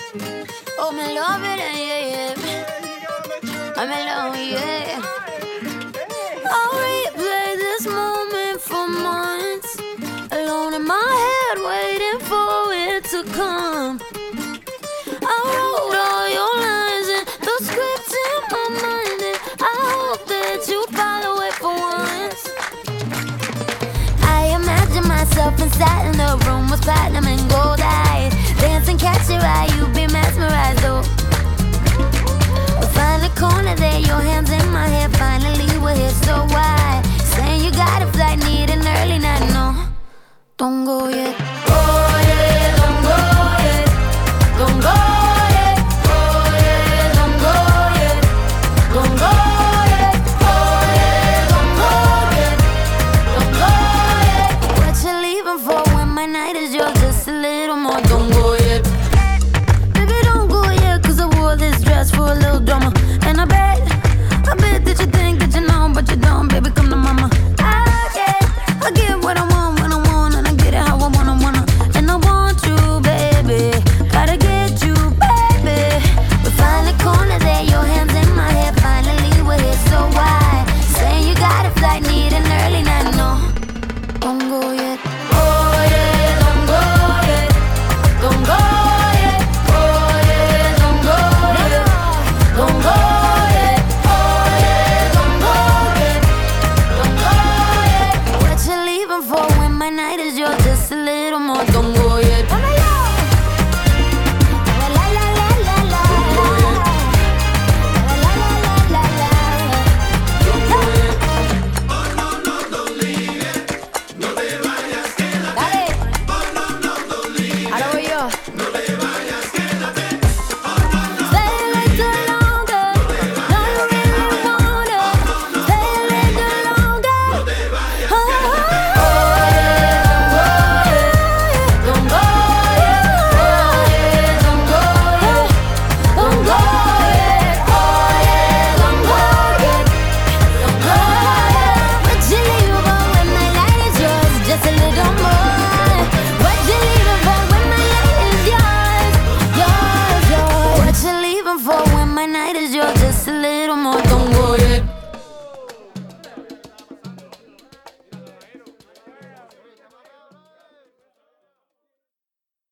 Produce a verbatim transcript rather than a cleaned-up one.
Oh, me love it, yeah, yeah. I'm alone, yeah. I'll replay this moment for months, alone in my head, waiting for it to come. I wrote all your lines and the script in my mind, and I hope that you follow it for once. I imagine myself inside in the room with platinum and gold eyes, dancing, catch your eye, you be mesmerized, though. We'll find a corner there, your hands in my hair, finally we're here, so why? Saying you got a flight, need an early night, no, don't go yet.